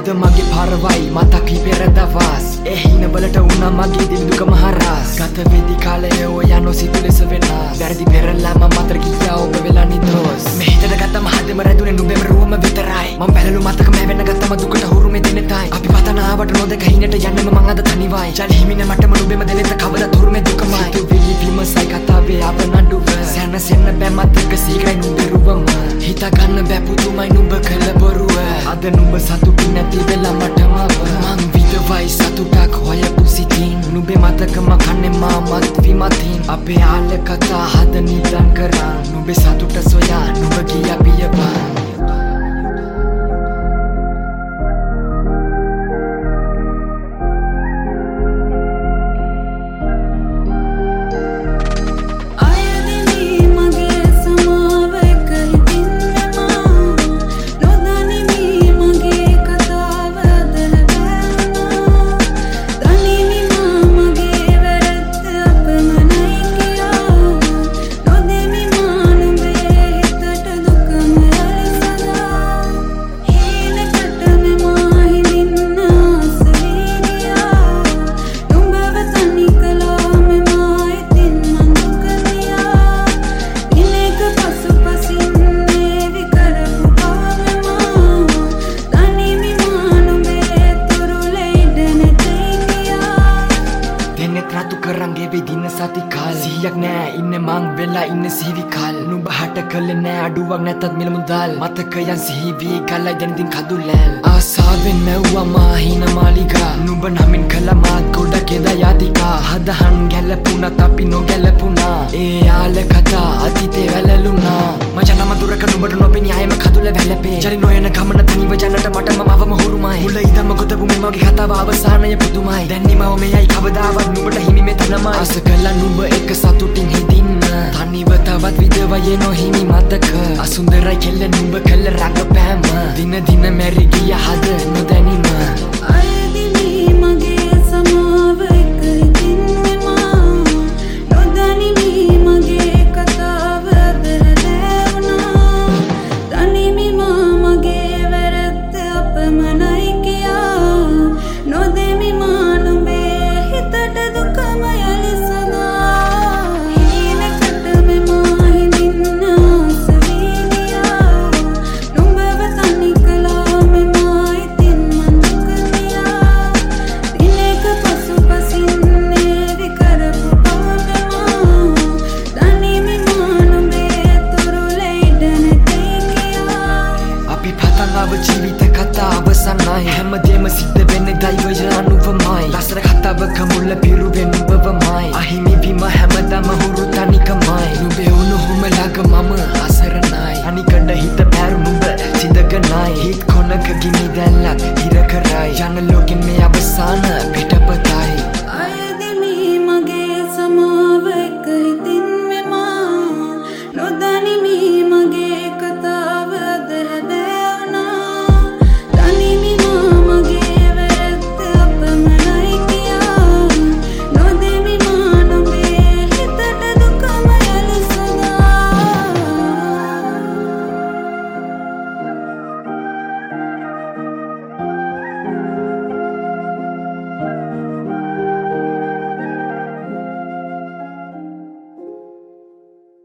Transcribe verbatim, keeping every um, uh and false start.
අද මගේ පාරවයි මතකයි පෙර දවස් ඒ හින වලට වුණා මගේ දිල් දුක මහරස් ගත වෙදි කාලය ඔය නොසිතු ලෙස වෙනස් වැරදි පෙරලා මම මතර ගියා ඔබ වෙලා නිදොස් මේ හිතට ගත්තම හදෙම රැඳුනේ නුඹෙම රුවම විතරයි මම බැලලු මතක මම වෙන ගත්තම දුකට හුරු මේ දිනතයි අපි පතන ආවට නොදක හිනට යන්නෙම මං අද තනිවයි ජල හිමින මටම නුඹෙම දෙලෙත කවදා තුරු මේ දුකමයි සිතුවිලි විමසයි කතාවේ ආව නඩුව සැනසෙන්න බෑ මතක සීග්‍රයි නුඹේ රුවම හිතා ගන්න බෑ පුදුමයි නුඹ කළ බොරුව අද නුඹ සතුටින් නැති වෙලා මටම මං විදවයි සතුටක් හොයපු සිතින් නුඹේ මතකම කන්නේ මාමත් විමතින් අපේ ආල කතා හද නිදන් කරන් නුඹේ සතුට සොයා නුඹ ගියා පියපන් දින සති කාල සිහියක් නෑ ඉන්නේ මං වෙලා ඉන්නේ සිහිවි කාල නුඹ හට කළේ නෑ අඩුවක් නැතත් මිල මුදල් මතකයන් සිහිවි කලයි දැන් ඉතින් කඳුලැල් ආසාවෙන් නැව්වා මා හින මාලිගා නුඹ නමින් කළා මාත් ගොඩක් එදා යතිකා හදහන් ගැලපුණත් අපි නොගැලපුණා ඒ ආල කතා අතීතේ වැළලුණා මචං නම දුරක නුඹට නොපෙනී ආයෙම කඳුල වැළපේ ජලි නොයන ගමන තනිව ජනට මටම මවම හුරුමයි මුල ඉදම ගොතපු මේ මගේ කතාව අවසානය පුදුමයි දැන් නිමව මෙයයි කවදාවත් නුඹට හිමි මේ තනමයි ආස කළා නුඹ එක සතුටින් හිටින්න තනිව තවත් විදවයේ නොහිමි මතක අසුන්දරයි කෙල්ල නුඹ කළ රඟපෑම දින දින මැරි ගිය හද නොදැනීම අයදිනි මගේ සමාව එක හිතින්නෙම නොදනිමි මගේ කතාව බෙරලෑවුණා දනිමි මා මගේ වැරැත්ත අපමණයි කියා නොදෙමි මා නුඹේ හිතට දුකම යලි සදා හීනකට මෙම හිඳින්න ආසවීනියා නුඹව තනි කළා මෙම ඉතින් මං දුක දියා දිනක පසුපසින් නේවි කරපු පවමෙම දනිමි මා නුඹේ තුරුලේ ඉඩ නැතේ කියා අපි පතන් ආව ජීවිත කතා අවසන්යි හැමදේම සිද්ධ වෙන්නේ දෛවය අනුවමයි ලස්සන කතාවක මුල පිරුවෙන් නුඹවමයි අහිමි වීම හැමදාම හුරු තනිකමයි නුඹේ උණුහුම ළඟ මම අසරණයි අනිකඩ හිත පැරු නුඹ සිඳගනයි හිත් කොනක ගිනි දැල්ලක් හිර කරයි යන ලෝකෙ මේ අවසාන